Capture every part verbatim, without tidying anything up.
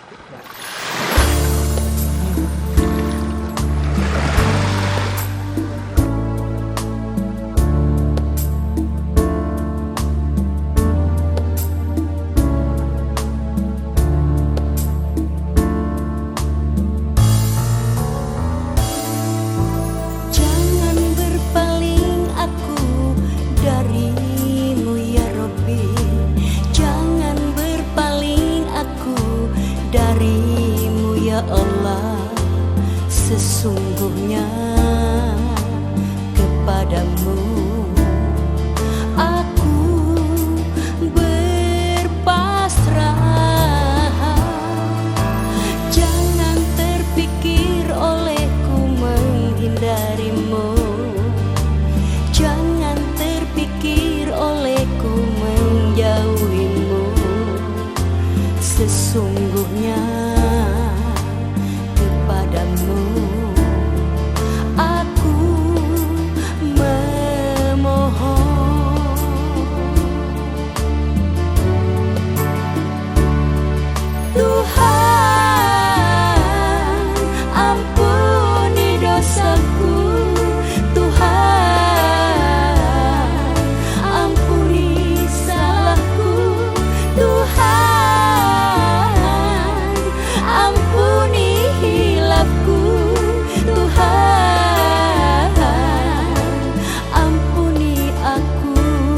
Darimu ya Allah, sesungguhnya kepadamu aku berpasrah. Jangan terpikir olehku menghindarimu, jangan terpikir olehku menjauhimu. Sesungguhnya kepadamu aku memohon. Tuhan, ampuni dosaku. Tuhan, ampuni salahku. Tuhan, ampuni hilafku. Tuhan, ampuni aku.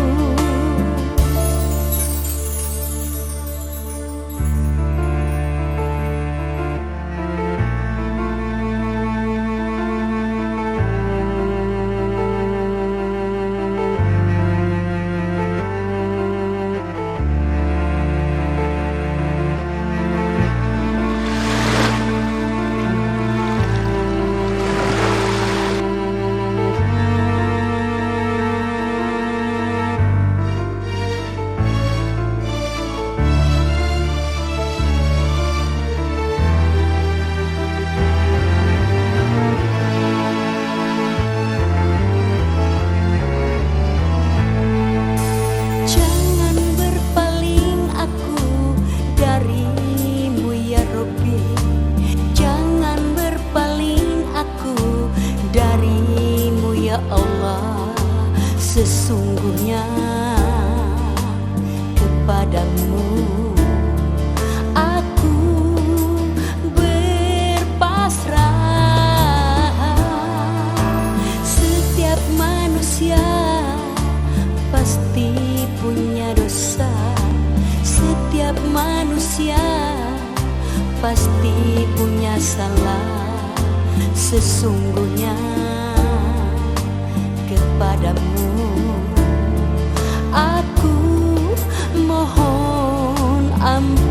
Darimu ya Allah, sesungguhnya kepadamu aku berpasrah. Setiap manusia pasti punya dosa, setiap manusia pasti punya salah. Sesungguhnya kepadamu aku mohon ampun.